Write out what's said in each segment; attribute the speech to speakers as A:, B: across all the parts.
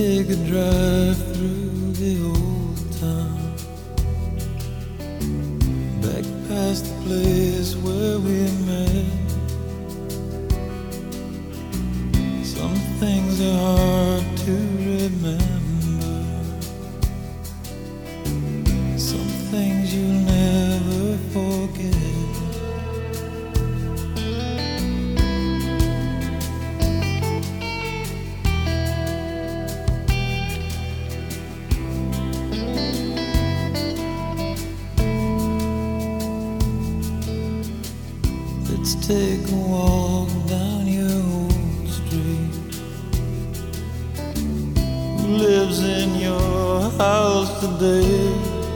A: take a drive through the old town, back past the place where we met. Some things are hard to remember, some things you'll never forget. Let's take a walk down your old street. Who lives in your house today?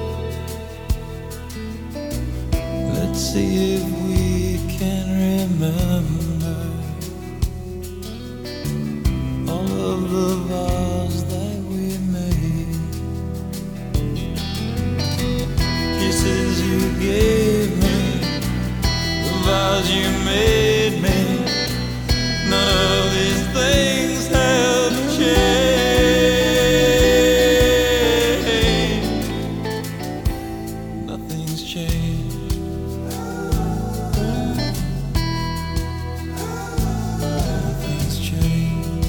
A: Let's see if we can remember all of the vows that we made. Kisses you gave me, vows you made me, none of these things have changed. Nothing's changed. Nothing's changed.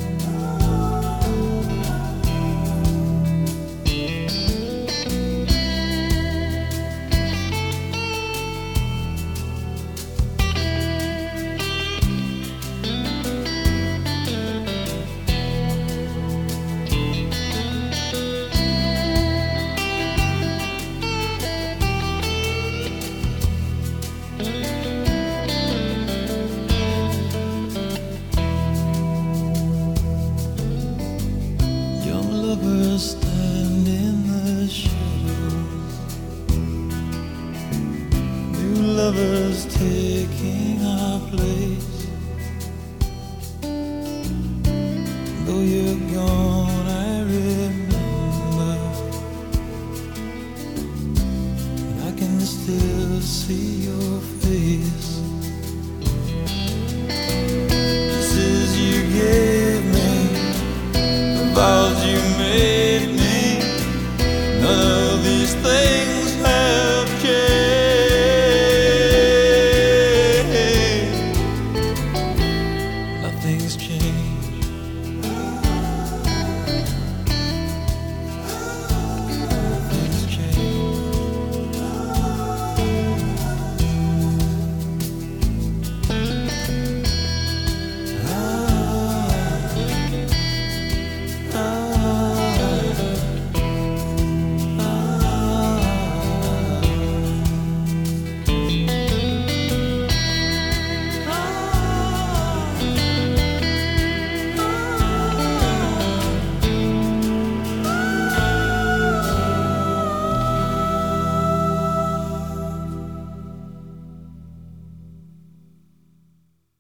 A: Lovers stand in the shadows, new lovers taking our place. Though you're gone, I remember, and I can still see your face.